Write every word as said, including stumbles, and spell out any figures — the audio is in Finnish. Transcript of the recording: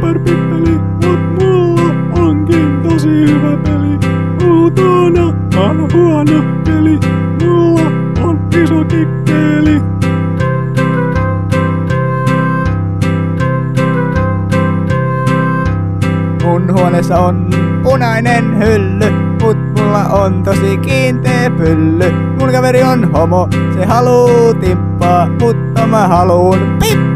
superpippeli, mut mulla onkin tosi hyvä peli. Ulkona on huono peli, mulla on iso kikkeli. Mun huoneessa on punainen hylly, mut mulla on tosi kiinteä pylly. Mun kaveri on homo, se haluu timppaa, mutta mä haluun pip!